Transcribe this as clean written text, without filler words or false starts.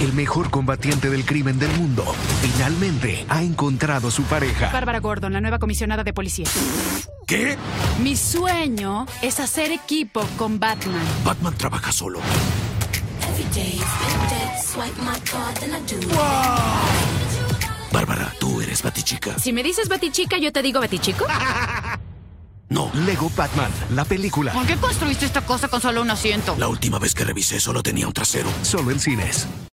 El mejor combatiente del crimen del mundo finalmente ha encontrado su pareja. Bárbara Gordon, la nueva comisionada de policía. ¿Qué? Mi sueño es hacer equipo con Batman. Batman trabaja solo. Bárbara, tú eres Batichica. Si me dices Batichica, yo te digo Batichico. No, Lego Batman, la película. ¿Por qué construiste esta cosa con solo un asiento? La última vez que revisé solo tenía un trasero. Solo en cines.